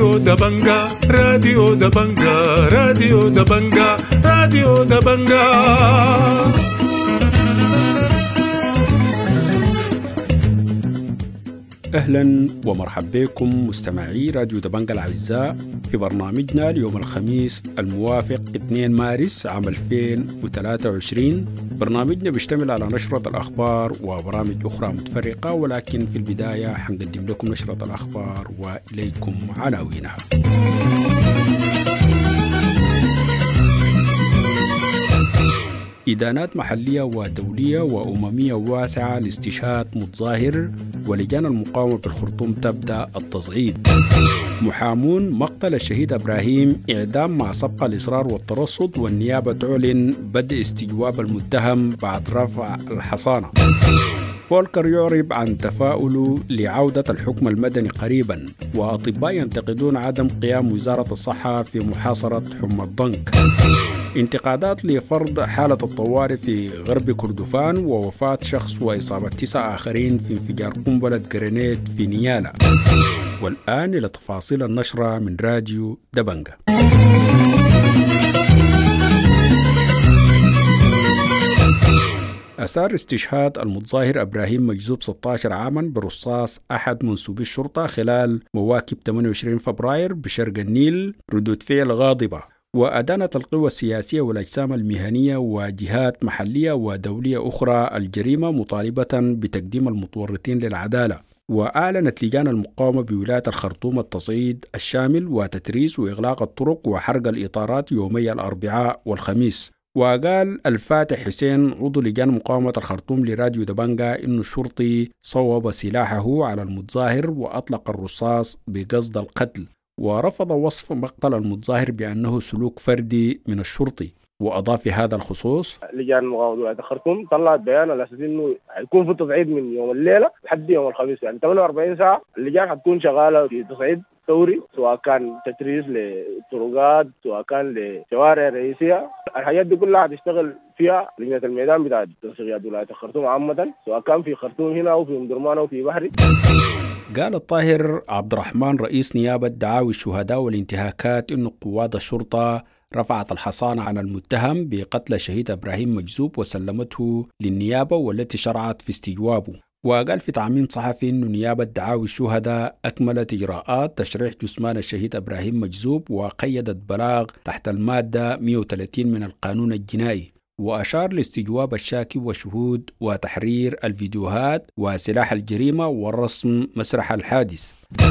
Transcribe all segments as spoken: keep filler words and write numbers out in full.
راديو دبنجا راديو دبنجا راديو دبنجا راديو دبنجا. أهلا ومرحبا بكم مستمعي راديو دبنجا الأعزاء في برنامجنا اليوم الخميس الموافق اثنين مارس عام ألفين وثلاثة وعشرين. برنامجنا بيشتمل على نشرة الأخبار وبرامج أخرى متفرقة، ولكن في البداية حنقدم لكم نشرة الأخبار وإليكم عناوينها. إدانات محلية ودولية وأممية واسعة لاستشهاد متظاهر، ولجان المقاومة بالخرطوم تبدأ التصعيد. محامون مقتل الشهيد إبراهيم إعدام مع سبق الإصرار والترصد، والنيابة تعلن بدء استجواب المتهم بعد رفع الحصانة. فولكر يعرب عن تفاؤله لعودة الحكم المدني قريبا، وأطباء ينتقدون عدم قيام وزارة الصحة في محاصرة حمى الضنك. انتقادات لفرض حالة الطوارئ في غرب كردفان، ووفاة شخص وإصابة تسعة آخرين في انفجار قنبلة جرينيد في نيالا. والآن إلى تفاصيل النشرة من راديو دبنجا. أثار استشهاد المتظاهر إبراهيم مجذوب ستة عشر عاما برصاص أحد منسوبي الشرطة خلال مواكب ثمانية وعشرين فبراير بشرق النيل ردود فعل غاضبة. وأدانت القوى السياسية والأجسام المهنية وجهات محلية ودولية أخرى الجريمة، مطالبة بتقديم المتورطين للعدالة. وأعلنت لجان المقاومة بولاية الخرطوم التصعيد الشامل وتتريس وإغلاق الطرق وحرق الإطارات يومي الأربعاء والخميس. وقال الفاتح حسين عضو لجان مقاومة الخرطوم لراديو دبنجا إنه الشرطي صوب سلاحه على المتظاهر وأطلق الرصاص بقصد القتل، ورفض وصف مقتل المتظاهر بأنه سلوك فردي من الشرطي. وأضاف في هذا الخصوص: لجان مقاومة ولاية الخرطوم طلعت بيان على أساس إنه حيكون في تصعيد من يوم الليلة لحد يوم الخميس، يعني ثمانية وأربعين ساعة اللجان حتكون شغالة في تصعيد ثوري، سواء كان تتريس لطرقات سواء كان لشوارع رئيسية. الحاجات دي كلها هتشتغل فيها لجنة الميدان بتاعت تنسيقيات ولاية الخرطوم عامة، سواء كان في خرطوم هنا أو في أمدرمان أو في بحري. قال الطاهر عبد الرحمن رئيس نيابة دعاوي الشهداء والانتهاكات إنه قوات الشرطة رفعت الحصانة على المتهم بقتل الشهيد إبراهيم مجذوب وسلمته للنيابة والتي شرعت في استجوابه. وقال في تعميم صحفي إنه نيابة دعاوي الشهداء أكملت إجراءات تشريح جثمان الشهيد إبراهيم مجذوب، وقيدت بلاغ تحت المادة مئة وثلاثين من القانون الجنائي. وأشار لاستجواب الشاكي وشهود وتحرير الفيديوهات وسلاح الجريمة ورسم مسرح الحادث.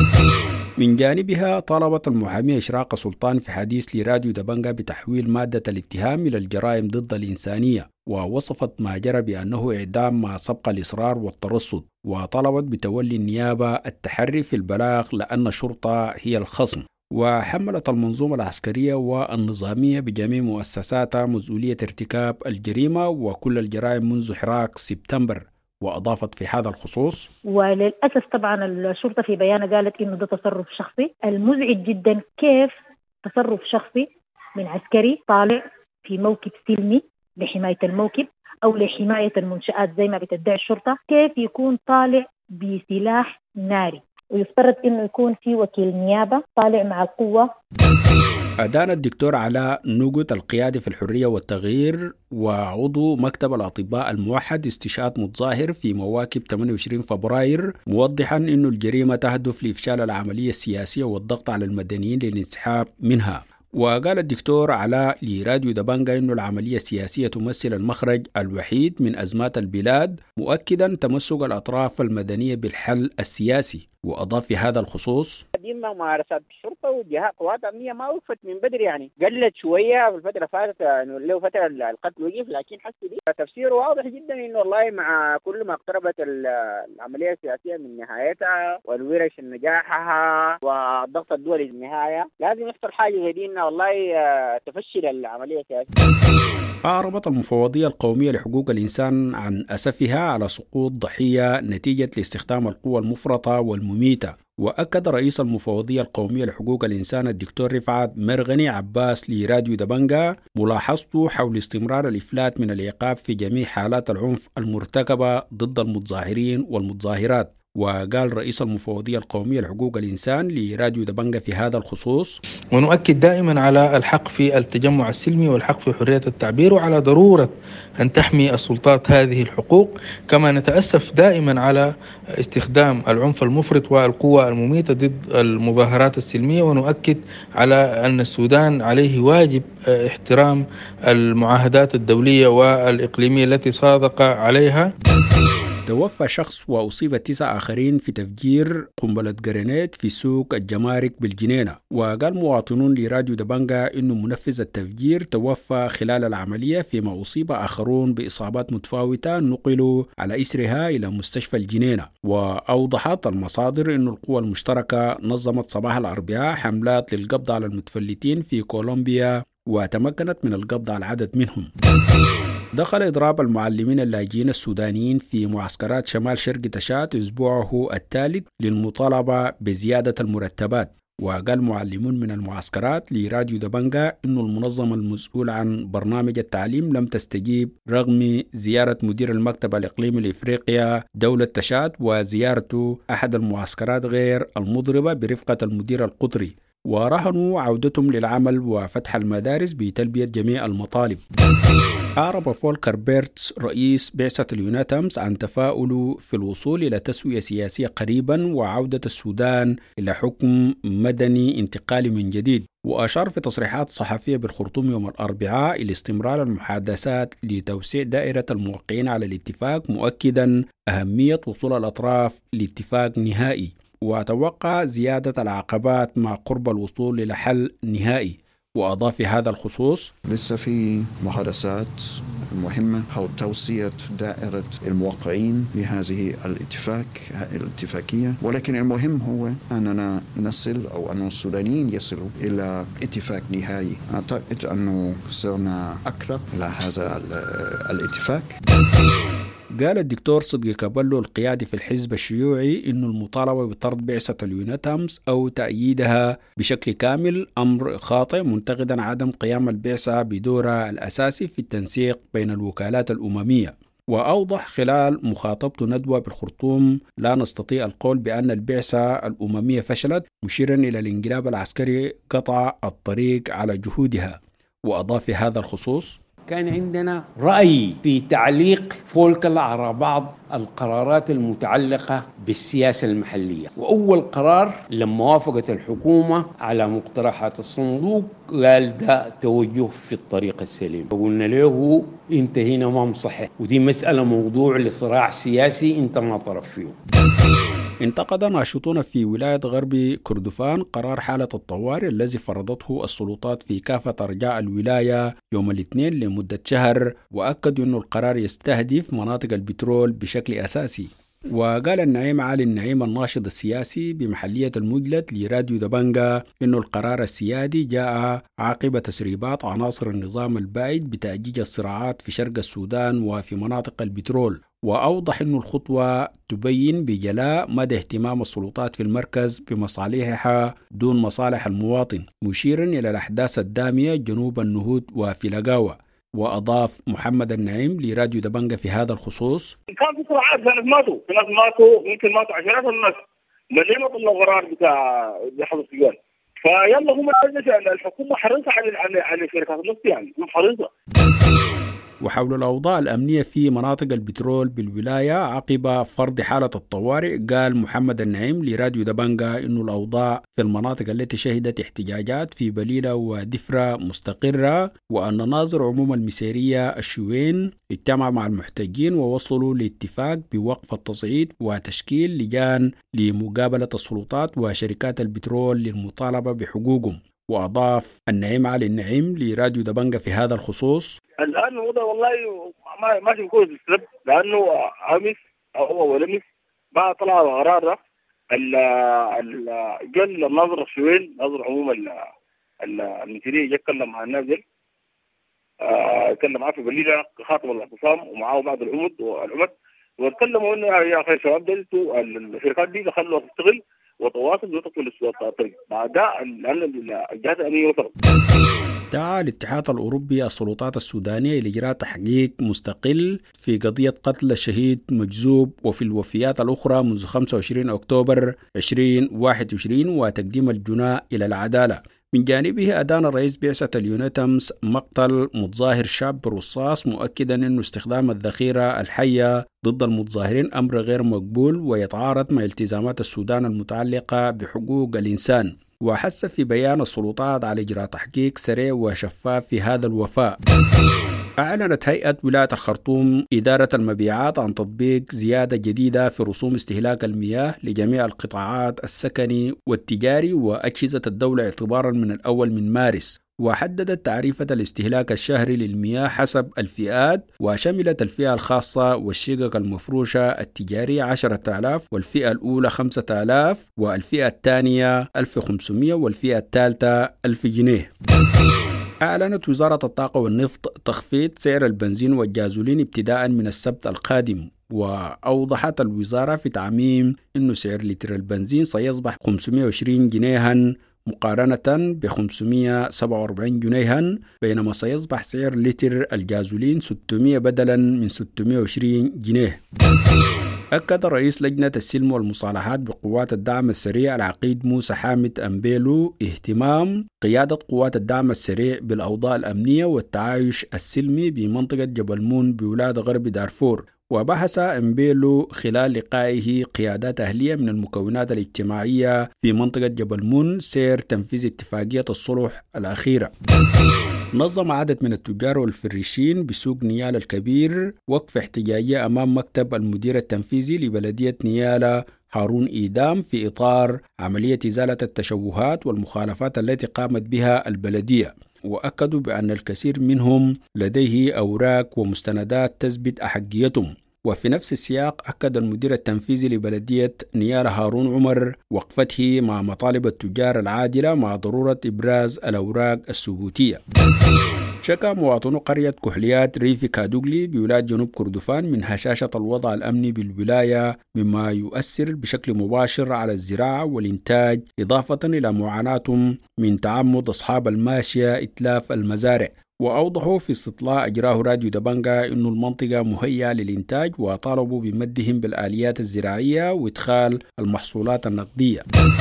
من جانبها طالبت المحامية إشراق سلطان في حديث لراديو دبنجا بتحويل مادة الاتهام إلى الجرائم ضد الإنسانية، ووصفت ما جرى بأنه إعدام مع سبق الإصرار والترصد، وطلبت بتولي النيابة التحري في البلاغ لأن الشرطة هي الخصم. وحملت المنظومة العسكرية والنظامية بجميع مؤسساتها مسؤولية ارتكاب الجريمة وكل الجرائم منذ حراك سبتمبر. وأضافت في هذا الخصوص: وللأسف طبعا الشرطة في بيانها قالت إنه ده تصرف شخصي. المزعج جدا كيف تصرف شخصي من عسكري طالع في موكب سلمي لحماية الموكب أو لحماية المنشآت زي ما بتدعي الشرطة، كيف يكون طالع بسلاح ناري، ويفترض إنه يكون في وكيل نيابة طالع مع القوة. أدان الدكتور علاء نوغوت القيادي في الحرية والتغيير وعضو مكتب الأطباء الموحد استشهاد متظاهر في مواكب ثمانية وعشرين فبراير، موضحا أن الجريمة تهدف لإفشال العملية السياسية والضغط على المدنيين للانسحاب منها. وقال الدكتور علاء لراديو دبنجا أن العملية السياسية تمثل المخرج الوحيد من أزمات البلاد، مؤكدا تمسك الأطراف المدنية بالحل السياسي. وأضاف في هذا الخصوص: قديمة ممارسات الشرطة وجهات قوات أمنية ما وقفت من بدري، يعني قلت شوية في الفترة فاتت إنه له فترة القتل وقف، لكن حسي دي تفسير واضح جدا إنه والله مع كل ما اقتربت العملية السياسية من نهايتها والورش نجاحها والضغط الدولي للنهاية لازم يحصل حاجة زي دي، إنه والله تفشل العملية السياسية. أعربت المفوضية القومية لحقوق الإنسان عن أسفها على سقوط ضحية نتيجة لاستخدام القوى المفرطة والمميتة. وأكد رئيس المفوضية القومية لحقوق الإنسان الدكتور رفعت مرغني عباس لراديو دبنجا ملاحظته حول استمرار الإفلات من العقاب في جميع حالات العنف المرتكبة ضد المتظاهرين والمتظاهرات. وقال رئيس المفوضية القومية لحقوق الإنسان لراديو دبنجة في هذا الخصوص: ونؤكد دائما على الحق في التجمع السلمي والحق في حرية التعبير، وعلى ضرورة أن تحمي السلطات هذه الحقوق، كما نتأسف دائما على استخدام العنف المفرط والقوة المميتة ضد المظاهرات السلمية، ونؤكد على أن السودان عليه واجب احترام المعاهدات الدولية والإقليمية التي صادق عليها. توفى شخص وأصيب تسع آخرين في تفجير قنبلة جرينيت في سوق الجمارك بالجنينة. وقال مواطنون لراديو دبنجة إنه منفذ التفجير توفى خلال العملية، فيما أصيب آخرون بإصابات متفاوتة نقلوا على إسرها إلى مستشفى الجنينة. وأوضحت المصادر إنه القوى المشتركة نظمت صباح الأربعاء حملات للقبض على المتفلتين في كولومبيا، وتمكنت من القبض على عدد منهم. دخل إضراب المعلمين اللاجئين السودانيين في معسكرات شمال شرق تشاد أسبوعه الثالث للمطالبة بزيادة المرتبات. وقال معلمون من المعسكرات لراديو دبنجة إنه المنظمة المسؤولة عن برنامج التعليم لم تستجيب رغم زيارة مدير المكتب الإقليمي لإفريقيا دولة تشاد وزيارته أحد المعسكرات غير المضربة برفقة المدير القطري، ورهنوا عودتهم للعمل وفتح المدارس بتلبية جميع المطالب. أعرب فولكر بيرتس رئيس بعثة اليوناتمز عن تفاؤله في الوصول إلى تسوية سياسية قريبا وعودة السودان إلى حكم مدني انتقالي من جديد. وأشار في تصريحات صحفية بالخرطوم يوم الأربعاء إلى استمرار المحادثات لتوسيع دائرة الموقعين على الاتفاق، مؤكدا أهمية وصول الأطراف لاتفاق نهائي، وتوقع زيادة العقبات مع قرب الوصول إلى حل نهائي. وأضاف في هذا الخصوص: لسه في محادثات مهمة حول توسيع دائرة الموقعين لهذه الاتفاق الاتفاقية، ولكن المهم هو أننا نصل أو أن السودانيين يصلوا إلى اتفاق نهائي. أعتقد أنه صرنا أقرب إلى هذا الاتفاق. قال الدكتور صدقي كابلو القيادي في الحزب الشيوعي إنه المطالبة بطرد بعثة اليوناتمز أو تأييدها بشكل كامل أمر خاطئ، منتقدا عدم قيام البعثة بدورها الأساسي في التنسيق بين الوكالات الأممية. وأوضح خلال مخاطبته ندوة بالخرطوم: لا نستطيع القول بأن البعثة الأممية فشلت، مشيرا إلى الانقلاب العسكري قطع الطريق على جهودها. وأضاف في هذا الخصوص: كان عندنا رأي في تعليق فولكر على بعض القرارات المتعلقة بالسياسة المحلية، وأول قرار لما وافقت الحكومة على مقترحات الصندوق قال ده توجه في الطريق السليم، فقلنا له انت هنا ما مصحح، ودي مسألة موضوع لصراع سياسي انت ما طرف فيه. انتقد ناشطون في ولاية غرب كردفان قرار حالة الطوارئ الذي فرضته السلطات في كافة أرجاء الولاية يوم الاثنين لمدة شهر، وأكدوا أن القرار يستهدف مناطق البترول بشكل أساسي. وقال النعيم علي النعيم الناشط السياسي بمحلية المجلد لراديو دبنجة إنه القرار السيادي جاء عقب تسريبات عناصر النظام البائد بتأجيج الصراعات في شرق السودان وفي مناطق البترول. وأوضح أن الخطوة تبين بجلاء مدى اهتمام السلطات في المركز بمصالحها دون مصالح المواطن، مشيرا إلى الأحداث الدامية جنوب النهود وفي لقاوة. وأضاف محمد النعيم لراديو دبنجة في هذا الخصوص: كان في صراعات، في ناس ماتوا في ناس ماتوا يمكن ماتوا عشرات الناس لما طلعوا قرار بتاع جحظ السجون. فيلا هم الحكومة حريصة على على على شركات النفط، يعني هم حريصة. وحول الأوضاع الأمنية في مناطق البترول بالولاية عقب فرض حالة الطوارئ، قال محمد النعيم لراديو دبنجة إنه الأوضاع في المناطق التي شهدت احتجاجات في بليلة ودفرة مستقرة، وأن ناظر عموم المسيرية الشوين اجتمع مع المحتجين ووصلوا لاتفاق بوقف التصعيد وتشكيل لجان لمقابلة السلطات وشركات البترول للمطالبة بحقوقهم. وأضاف النعيم علي النعيم لراديو دبنجة في هذا الخصوص: الآن الوضع والله ما ماشي كويس السبب، لأنه أمس أو ولمس ما طلع قرار ده ال جل الناظر الشوين ناظر عموم المثيرية جا اتكلم مع الناس دي، اتكلم معاه في بليلة خاطب الاعتصام ومعاه بعض العمد والعمد، واتكلموا إنه يا أخي شباب دلتوا الشركات دي خلوها تشتغل وتواصل وتصل للسلطات بعدها لأن الجهات الأمنية وصلت. دعا الاتحاد الأوروبي السلطات السودانية لإجراء تحقيق مستقل في قضية قتل الشهيد مجذوب وفي الوفيات الأخرى منذ خمسة وعشرين أكتوبر ألفين وواحد وعشرين وتقديم الجناة إلى العدالة. من جانبه أدان رئيس بعثة اليونيتمز مقتل متظاهر شاب بالرصاص، مؤكدا أن استخدام الذخيرة الحية ضد المتظاهرين أمر غير مقبول ويتعارض مع التزامات السودان المتعلقة بحقوق الإنسان. وحث في بيان السلطات على إجراء تحقيق سريع وشفاف في هذا الوفاء. أعلنت هيئة ولاية الخرطوم إدارة المبيعات عن تطبيق زيادة جديدة في رسوم استهلاك المياه لجميع القطاعات السكني والتجاري وأجهزة الدولة اعتبارا من الأول من مارس، وحددت تعريفة الاستهلاك الشهري للمياه حسب الفئات، وشملت الفئة الخاصة والشقق المفروشة التجارية عشرة آلاف، والفئة الأولى خمسة آلاف، والفئة الثانية ألف وخمسمائة، والفئة الثالثة ألف جنيه. أعلنت وزارة الطاقة والنفط تخفيض سعر البنزين والجازولين ابتداء من السبت القادم، وأوضحت الوزارة في تعميم أن سعر لتر البنزين سيصبح خمسمائة وعشرين جنيها مقارنة ب خمسمائة وسبعة وأربعين جنيها، بينما سيصبح سعر لتر الجازولين ستمائة بدلا من ستمائة وعشرين جنيه. أكد رئيس لجنة السلم والمصالحات بقوات الدعم السريع العقيد موسى حامد أمبيلو اهتمام قيادة قوات الدعم السريع بالأوضاع الأمنية والتعايش السلمي بمنطقة جبل مون بولاية غرب دارفور. وبحث أمبيلو خلال لقائه قيادات أهلية من المكونات الاجتماعية في منطقة جبل مون سير تنفيذ اتفاقية الصلح الأخيرة. نظم عدد من التجار والفريشين بسوق نيالا الكبير وقفة احتجاجية أمام مكتب المدير التنفيذي لبلدية نيالا هارون إيدام في إطار عملية إزالة التشوهات والمخالفات التي قامت بها البلدية، وأكدوا بأن الكثير منهم لديه أوراق ومستندات تثبت أحقيتهم. وفي نفس السياق أكد المدير التنفيذي لبلدية نيالا هارون عمر وقفته مع مطالب التجار العادلة مع ضرورة إبراز الأوراق الثبوتية. شكى مواطنو قرية كحليات ريفي كادوغلي بولاية جنوب كردفان من هشاشة الوضع الأمني بالولاية مما يؤثر بشكل مباشر على الزراعة والإنتاج، إضافة إلى معاناتهم من تعمد أصحاب الماشية إتلاف المزارع. وأوضحوا في استطلاع أجراه راديو دبنجا أن المنطقة مهيئة للإنتاج، وطالبوا بمدهم بالآليات الزراعية وإدخال المحصولات النقدية.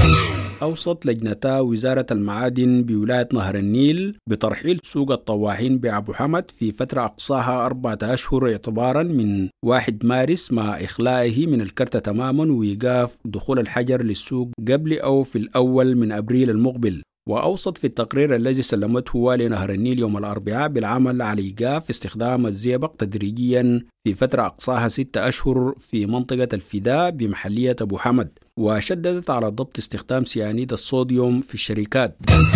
أوصت لجنتا وزارة المعادن بولاية نهر النيل بترحيل سوق الطواحين بأبو حمد في فترة أقصاها أربعة أشهر اعتبارا من واحد مارس، مع إخلائه من الكرت تماما وإيقاف دخول الحجر للسوق قبل أو في الأول من أبريل المقبل. وأوصت في التقرير الذي سلمته والي نهر النيل يوم الأربعاء بالعمل على إيقاف استخدام الزئبق تدريجيا في فترة أقصاها ستة أشهر في منطقة الفداء بمحلية أبو حمد، وشددت على ضبط استخدام سيانيد الصوديوم في الشركات.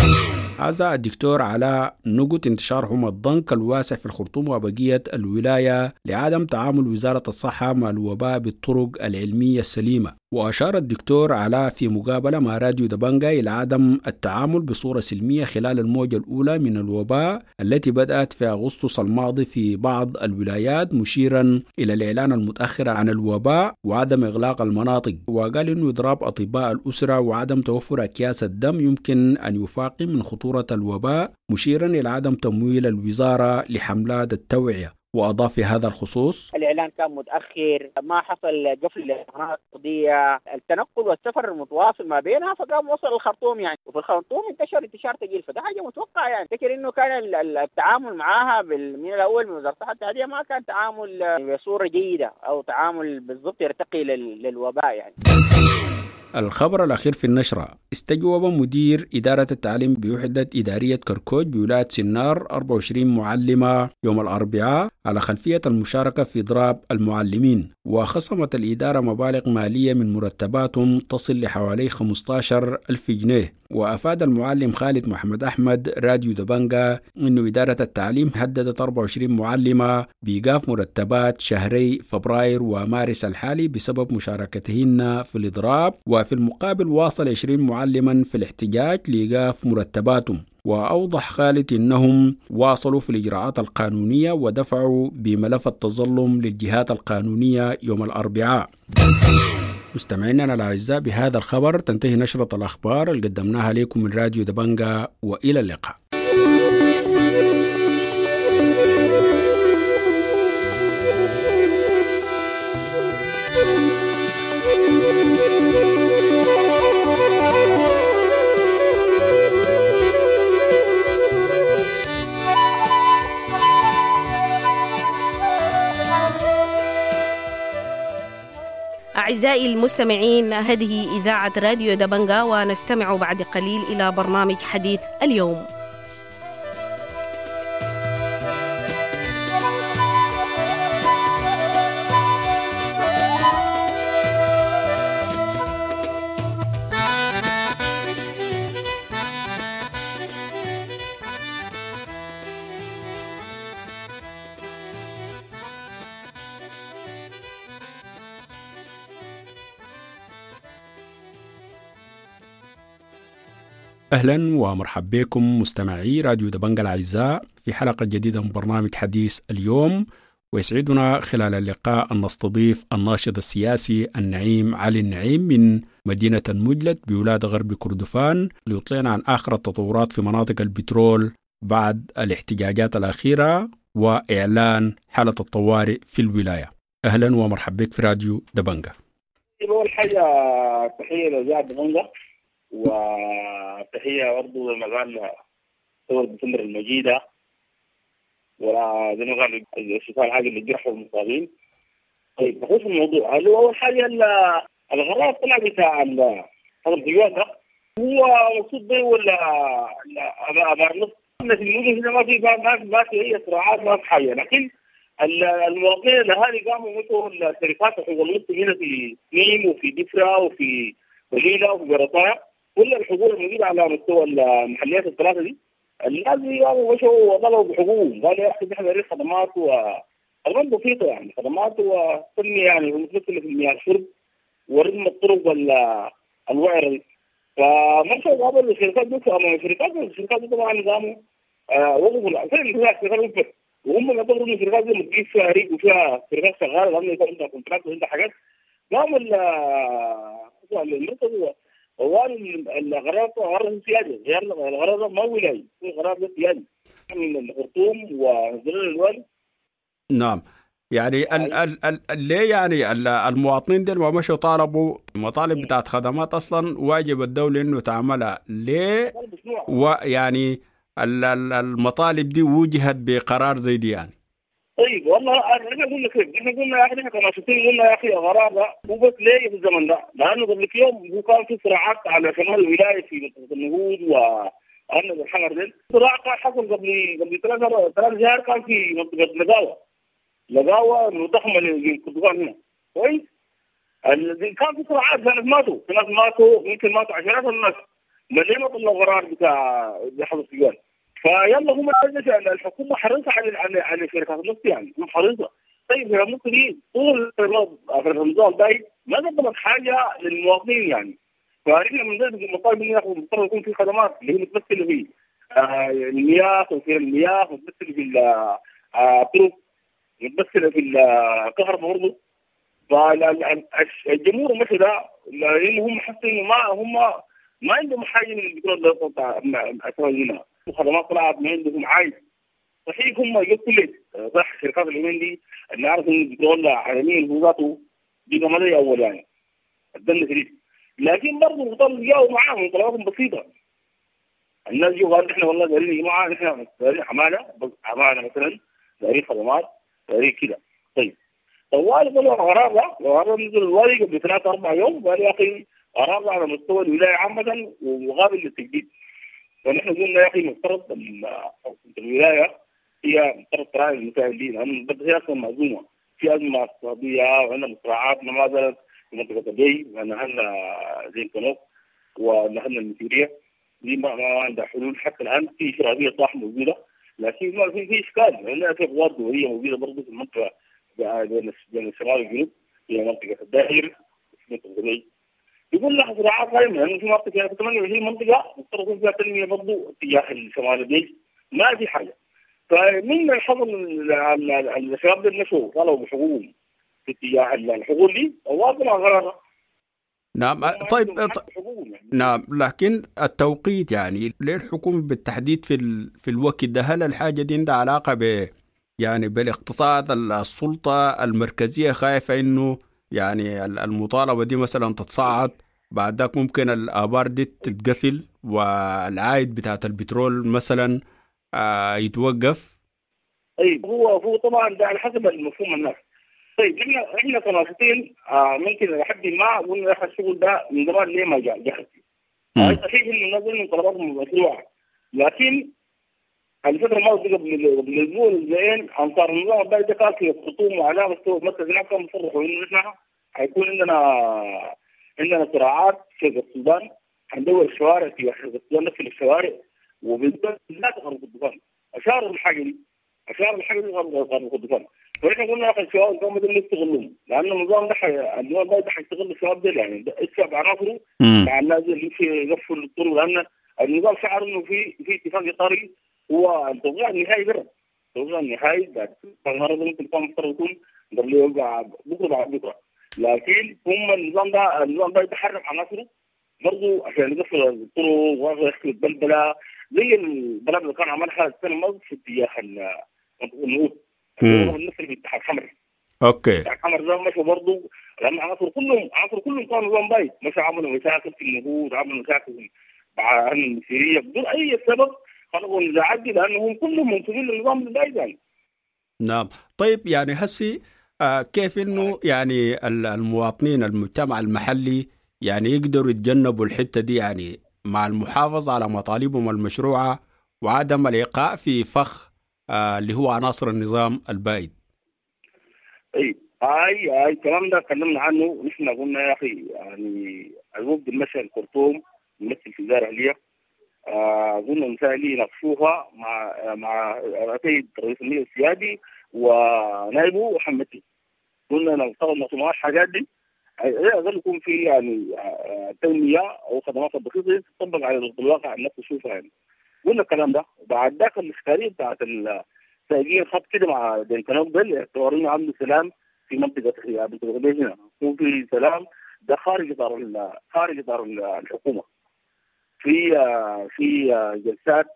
عزا الدكتور علاء نقط انتشار حمى الضنك الواسع في الخرطوم وبقية الولاية لعدم تعامل وزارة الصحة مع الوباء بالطرق العلمية السليمة. وأشار الدكتور علاء في مقابلة مع راديو دبنجا إلى عدم التعامل بصورة سلمية خلال الموجة الأولى من الوباء التي بدأت في أغسطس الماضي في بعض الولايات، مشيرا إلى الإعلان المتأخر عن الوباء وعدم إغلاق المناطق. وقال إنه إضراب أطباء الأسرة وعدم توفر أكياس الدم يمكن أن يفاقم من خطورة الوباء، مشيرا إلى عدم تمويل الوزارة لحملات التوعية. وأضاف في هذا الخصوص: الإعلان كان متأخر، ما حصل قفل للقناة القضية، التنقل والسفر المتواصل ما بينها، فقام وصل الخرطوم يعني، وفي الخرطوم انتشر انتشار ثقيل، فده حاجة متوقع يعني. فكر إنه كان التعامل معها من الأول من وزارة الصحة التعدية ما كان تعامل بصورة جيدة أو تعامل بالضبط يرتقي للوباء يعني. الخبر الأخير في النشرة: استجوب مدير إدارة التعليم بوحدة إدارية كركوج بولاية سنار أربعة وعشرين معلمة يوم الأربعاء على خلفية المشاركة في إضراب المعلمين، وخصمت الإدارة مبالغ مالية من مرتباتهم تصل لحوالي خمسة عشر ألف جنيه. وأفاد المعلم خالد محمد أحمد راديو دبنجا أن إدارة التعليم هددت أربعة وعشرين معلمة بإيقاف مرتبات شهري فبراير ومارس الحالي بسبب مشاركتهن في الإضراب، وفي المقابل واصل عشرين معلما في الاحتجاج لإيقاف مرتباتهم. وأوضح خالد أنهم واصلوا في الإجراءات القانونية ودفعوا بملف التظلم للجهات القانونية يوم الأربعاء. مستمعينا الأعزاء، بهذا الخبر تنتهي نشرة الأخبار اللي قدمناها لكم من راديو دبنجة، وإلى اللقاء. أعزائي المستمعين، هذه إذاعة راديو دبنجة، ونستمع بعد قليل إلى برنامج حديث اليوم. أهلا ومرحبا بكم مستمعي راديو دبنجة الأعزاء في حلقة جديدة من برنامج حديث اليوم. ويسعدنا خلال اللقاء أن نستضيف الناشط السياسي النعيم علي النعيم من مدينة المجلد بولاد غرب كردفان ليطلعنا عن آخر التطورات في مناطق البترول بعد الاحتجاجات الأخيرة وإعلان حالة الطوارئ في الولاية. أهلا ومرحبا بك في راديو دبنجة. أول حاجة تحية لإذاعة دبنجة، وتحية برضه لمجال ثورة ديسمبر المجيدة، وزي ما قال الشفاء العاجل للجرحى والمصابين. طيب بخصوص الموضوع، هل هو أول حاجة الغراب طلع بتاع هذا الديوان ده هو مقصود به ولا أبار نص؟ في الموضوع هنا ما في ما في أي صراعات، ما في حاجة، لكن المواطنين الأهالي قاموا مثل الشركات حقوق النص هنا في نيم وفي دفرة وفي وليلة وفي جرطايا، كل الحقوق الموجودة على مستوى المحليات الثلاثة دي الناس قاموا مشوا وطلبوا بحقوقهم، قالوا يا أخي نحن نريد خدمات وخدمات بسيطة، يعني خدمات وتنمية، يعني مثل في المياه الشرب وردم الطرق والوعرة دي. فمشوا قابلوا الشركات دي، أما الشركات الشركات دي طبعا قاموا وقفوا الشركات الشركات وهم يعتبروا إن الشركات دي بتجيب فيها ريق وفيها شركات شغالة لأنه يكون عندها كونتراكت وعندها حاجات. قاموا المرتبط هو الغرض غرض سيادي، غير الغرض ما ولاي، هو غرض سيادي من الخرطوم ونزل الوالي. نعم، يعني ال ال ال ليه يعني المواطنين دول ما مشوا طالبوا مطالب بتاعت خدمات أصلا واجب الدولة إنه تعملها ليه؟ ويعني المطالب دي وجهت بقرار زي دي يعني. طيب والله احنا قلنا كيف؟ احنا قلنا يا اخي احنا كناشطين قلنا يا اخي غرابه مو بس ليه في الزمن ده، لانه قبل يوم هو كان في صراعات على شمال الولايه في منطقه النهود وارنب الحمر دي، صراع كان حصل قبل قبل ثلاث ثلاث شهور كان في منطقه لقاوه لقاوه مضخمه لكردفان هنا، كويس؟ كان في صراعات، ناس ماتوا، في ناس ماتوا يمكن ماتوا عشرات الناس، ملينا طلعوا قرار بتاع بحظ السجان. فيلا هم الحكومه حريصه على على على شركات النفط، يعني هم حريصه. طيب يا مصر دي طول في رمضان ده ما قدمت حاجه للمواطنين يعني. فاحنا من ضمن المطالب اللي ناخذ مضطر يكون في خدمات اللي هي متمثله في آه المياه، توفير المياه، متمثله في الطرق، متمثله في الكهرباء برضه. فالجمهور مشي ده لان هم حسوا انه ما هم ما عندهم حاجه من البترول بتاع هنا، وخدمات طلعت ما عندهم عايز. صحيح هم يقول صح الشركات اليمين دي اللي عارف ان البترول عالميا هو ذاته دي ماليه اول يعني الدم شديد، لكن برضه البطل جاوا معاهم طلباتهم بسيطه. الناس جوا قالوا احنا والله دارين يا جماعه احنا دارين حماله، بس حماله مثلا دارين خدمات دارين كده. طيب طوالي طلعوا غرابه، وغرابه نزل الوالي قبل ثلاثة أربعة يوم قال يا أخي غرابه على مستوى الولاية عامة ومقابل للتجديد. فنحن قلنا يا أخي مفترض الولاية هي مفترض تراعي المساعدين، لأن هي أصلا مأزومة في أزمة اقتصادية وعندنا مصراعات ما زالت في منطقة الجي، ونهلنا زي الكنوك ونهلنا المسيرية دي ما عندها حلول حتى الآن. في شرابية صح موجودة، لكن ما في في إشكال لأن في قوات دولية موجودة برضه في المنطقة بين الشمال والجنوب، هي منطقة الدائر في منطقة الجي. يقول لك صراعات قائمة لأنه في منطقة ثمانية وعشرين منطقة مفترض يكون فيها تنمية برضه اتجاه الشمال الجي، ما في حاجة. فمن الحظر الشباب اللي مشوا طلبوا بحقوقهم في اتجاه الحقوق دي، وواصلوا غرارة نعم. طيب نعم، لكن التوقيت يعني ليه الحكومة بالتحديد في ال... في الوقت ده؟ هل الحاجة دي عندها علاقة ب يعني بالاقتصاد؟ السلطة المركزية خايفة إنه يعني المطالبة دي مثلا تتصاعد، بعد ذاك ممكن الآبار دي تتقفل والعائد بتاعت البترول مثلا آه يتوقف. طيب هو هو طبعا ده على حسب المفهوم الناس. طيب احنا احنا كناشطين آه ممكن لحد ما قلنا يا الشغل ده من زمان ليه ما جاء جاء هاي صحيح انه نزل من طلباتهم مشروعه، لكن الفتره الماضيه قبل قبل الاسبوع الجايين انصار النظام ده كان في خطوم وعلى مستوى مركز هناك كانوا مصرحوا انه نحن حيكون عندنا عندنا صراعات في السودان، حندور الشوارع في السودان، نقفل الشوارع وبالذات غرب الدخان. اشاروا الحاجه دي اشاروا الحاجه دي غرب الدخان. فاحنا قلنا يا اخي الشباب القوم ده يستغلوهم، لان النظام ده النظام ده حيستغل الشباب ده، يعني الشعب عناصره مع الناس اللي في يقفلوا الطرق، لان النظام شعر انه في في اتفاق اطاري هو التوقيع النهائي ده التوقيع النهائي ده النهارده ممكن كان مفترض يكون قبل يوقع بكره بعد بكره، لكن هم النظام ده النظام ده يتحرك عناصره برضه عشان يقفل الطرق ويخلق بلبله زي البلد اللي كان عملها السنه الماضيه في اتجاه النهوض الناس اللي بيتحرك حمر. اوكي. الحمر ده مشوا برضه لان عناصر كلهم عناصر كلهم كانوا نظام بايت، مش عملوا مشاكل في النهوض، عملوا مشاكل مع اهل المسيريه بدون اي سبب، خلقوا نزاعات لانهم كلهم منتمين للنظام البايت يعني. نعم. طيب يعني هسي آه كيف انه يعني المواطنين المجتمع المحلي يعني يقدروا يتجنبوا الحته دي، يعني مع المحافظه على مطالبهم المشروعه وعدم الايقاع في فخ آه اللي هو عناصر النظام البائد؟ اي اي اي الكلام ده تكلمنا عنه، نحن قلنا يا اخي يعني الوفد المشي الخرطوم يمثل في الوزاره الاهليه، آه قلنا المسائل يناقشوها مع مع رئيس رئيس المجلس السيادي ونائبه وحمدتي. قلنا لو اشتغلنا مجموعات الحاجات دي يقدر يكون في يعني تنميه او خدمات بسيطه تطبق على الواقع الناس تشوفها يعني. قلنا الكلام ده، وبعد ذاك الاشكاليه بتاعت السائقين خط كده مع دينكنوبل اعتبرنا عملوا سلام في منطقه بنت الغبيه هنا، يكون في سلام ده خارج اطار خارج اطار الحكومه. في في جلسات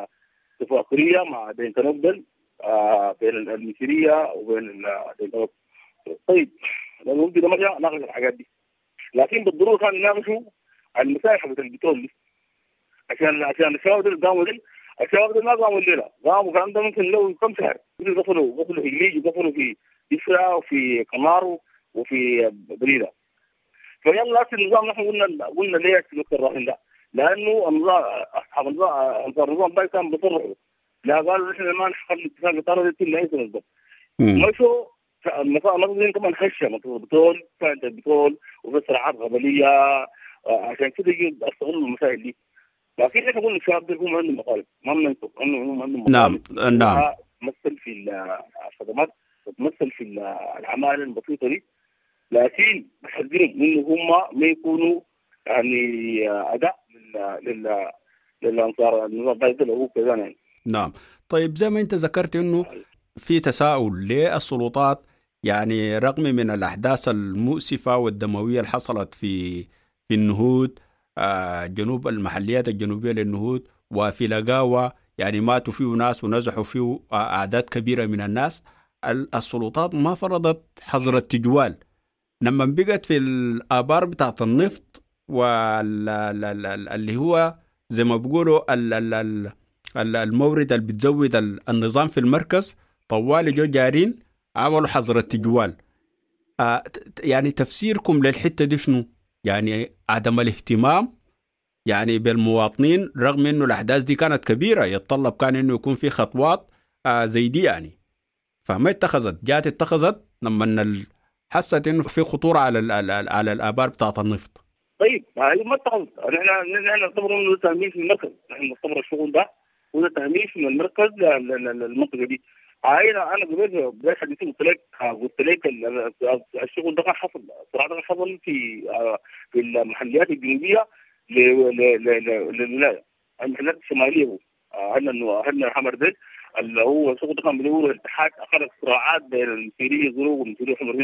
تفاقريه مع دينكنوبل بين المسيريه وبين دينكنوبل. طيب لو ممكن ما جاء ناقش الحاجات دي، لكن بالضروره كانوا يناقشوا المسائل حقت البترول دي، عشان عشان الشباب اللي قاموا دي الشباب اللي ما قاموا الليله قاموا كان ده ممكن لو كم شهر يقفلوا يقفلوا في الليج يقفلوا في إسرا وفي قنارو وفي بريده. فيلا في النظام نحن قلنا قلنا ليه الوقت الراهن ده؟ لانه النظام اصحاب النظام النظام ده كان بيصرحوا لا قالوا نحن ما نخلي اتفاق اطار دي الا ايش بالضبط. مشوا المفروض كمان خشه مطلوب بترول فانت البترول وفي صراعات قبليه عشان كده يجوا يستغلوا المسائل دي. لكن احنا قلنا الشباب دول هم عندهم مطالب ما بننسوا انه هم عندهم مطالب. نعم نعم. تمثل في الخدمات وتمثل في الاعمال البسيطه دي، لكن بحذرهم انه هم ما يكونوا يعني اداء لل للانصار النظام ده اللي هو كذا يعني. نعم. طيب زي ما انت ذكرت انه في تساؤل للسلطات يعني رغم من الأحداث المؤسفة والدموية اللي حصلت في في النهوض آه جنوب المحليات الجنوبية للنهوض وفي لقاوة يعني ماتوا فيه ناس ونزحوا فيه أعداد كبيرة من الناس، السلطات ما فرضت حظر التجوال. لما بقت في الآبار بتاعت النفط واللي هو زي ما بيقولوا المورد اللي بتزود النظام في المركز طوالي جو جارين عملوا حظر التجوال. آه يعني تفسيركم للحتة دي شنو؟ يعني عدم الاهتمام يعني بالمواطنين رغم انه الاحداث دي كانت كبيرة يتطلب كان انه يكون في خطوات آه زي دي يعني، فما اتخذت، جات اتخذت لما حست انه في خطورة على على الآبار بتاعت النفط. طيب ما اتخذت، نحن نحن نعتبر انه تهميش من المركز، نحن نعتبر الشغل ده وده تهميش من المركز للمنطقة دي. انا انا قبل بدايه حديثي قلت لك قلت لك الشغل ده كان حصل صراحه كان حصل في في المحليات الجنوبيه للولايه المحليات الشماليه. هو عندنا عندنا حمر زيت اللي هو الشغل ده كان بيقول الاتحاد اخذ صراعات بين المسيريه الزروق والمسيريه الحمر هنا،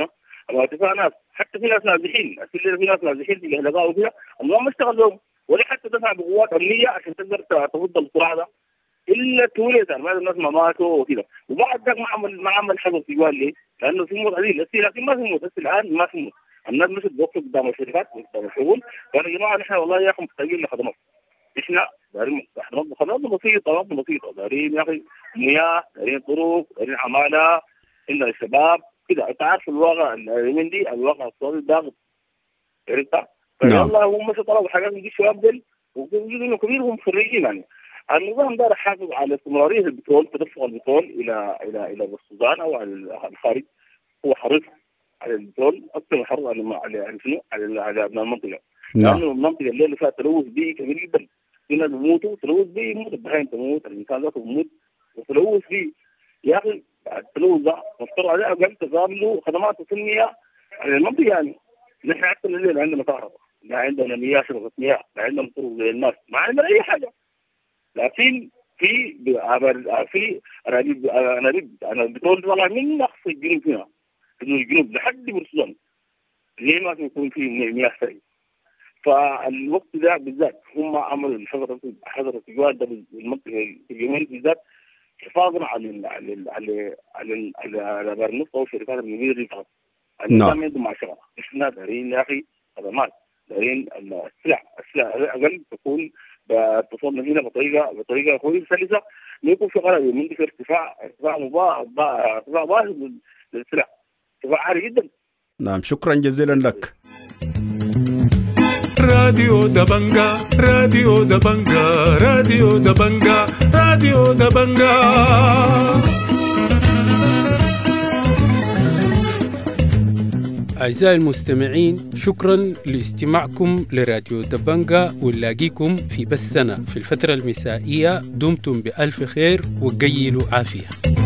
اتفاق ناس حتى في ناس نازحين في ناس نازحين في الهلقاء وكذا النظام ما اشتغل لهم ولا حتى دفع بقوات امنيه عشان تقدر تفض الصراع ده الا تولد بعد الناس ما ماتوا وكذا. وبعد ذاك ما عمل ما عمل حاجه في جوال ليه؟ لانه في موت عديد لكن ما في موت بس الان ما في موت. الناس مش بتوقف قدام الشركات قدام الشغل قالوا يا جماعه نحن والله يا اخي محتاجين لخدمات. احنا دارين خدمات بسيطه بسيطه دارين يا اخي مياه دارين طرق دارين عماله عندنا الشباب كده. انت عارف الواقع اليومين دي الواقع السعودي ضاغط عرفت؟ فيلا هم مش طلبوا حاجات من دي الشباب دول وجزء كبير هم خريجين يعني. النظام ده رح يحافظ على استمراريه البترول تدفق البترول الى الى الى السودان او على الخارج. هو حريص على البترول اكثر من حرص على على شنو على على ابناء المنطقه. لانه المنطقه اللي فيها تلوث بيئي كبير جدا. في ناس بيموتوا تلوث بيئي يموت البهائم تموت الانسان ذاته بيموت وتلوث بيئي. يا اخي التلوث ده مفترض عليه اقل تقابله خدمات تنميه على المنطقه يعني. نحن حتى الليل عندنا كهرباء لا عندنا مياه شربة مياه لا عندنا طرق للناس ما عندنا اي حاجه. لكن في في انا انا انا بتقول والله من نقص الجنوب هنا في الجنوب لحد بورسودان ليه ما يكون في مياه سري. فالوقت ده بالذات هم عملوا الحظر حظر التجوال ده بالمنطقه اليومين بالذات حفاظا على على على على على على النفط والشركات المديره دي فقط. النظام عندهم مع شغله احنا دارين يا اخي خدمات دارين السلع السلع اقل تكون بتصل هنا بطريقه بطريقه كويسه سلسه ما يكون في غلط من في ارتفاع ارتفاع مبالغ ارتفاع بالغ للسلع ارتفاع عالي جدا. نعم شكرا جزيلا لك. راديو دبنجا راديو دبنجا راديو دبنجا راديو دبنجا. أعزائي المستمعين شكرا لاستماعكم لراديو دبنجا ونلاقيكم في بثنا في الفترة المسائية. دمتم بألف خير وقيلوا عافية.